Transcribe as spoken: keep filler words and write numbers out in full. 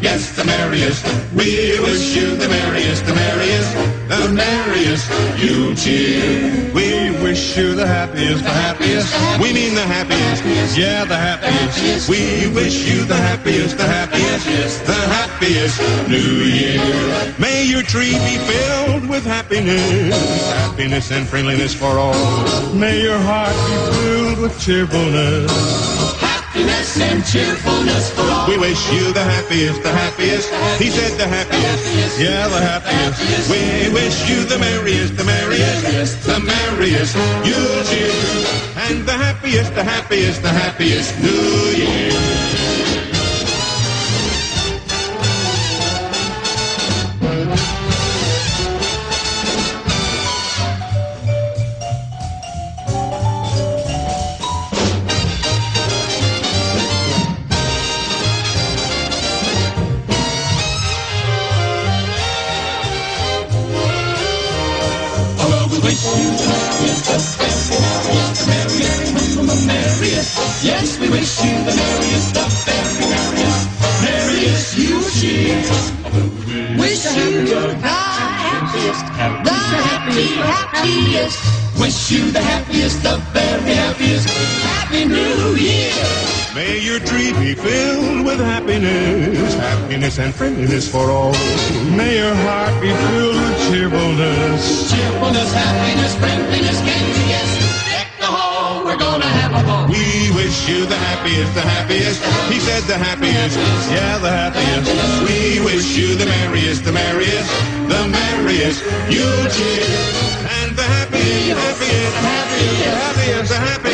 yes, the merriest. We wish you the merriest, the merriest, the merriest you cheer. We wish you the happiest, the happiest. We mean the happiest, yeah, the happiest. We wish you the happiest, the happiest, the happiest New Year. May your tree be filled with happiness, happiness and friendliness for all. May your heart be filled with cheerfulness, happiness and cheerfulness for all. we wish you the happiest, the happiest. He said the happiest, yeah, the happiest. We wish you the merriest, the merriest, the merriest you'll cheer. And the happiest, the happiest, the happiest New Year. Wish you the merriest, the merriest, the merriest, the merriest. Yes, we wish you the merriest, the very merriest, merriest you cheer. Wish you the happiest, the happy, happiest. Wish you the happiest, the very happiest, happy New Year. May your tree be filled with happiness, happiness and friendliness for all. May your heart be filled with cheerfulness, Cheerfulness, happiness, friendliness, candy, yes. Deck the hall, we're gonna have a ball. we wish you the happiest, the happiest. He said the happiest, yeah, the happiest. We wish you the merriest, the merriest, the merriest you'll cheer. And the happy, happiest, happiest, the happiest, the happiest.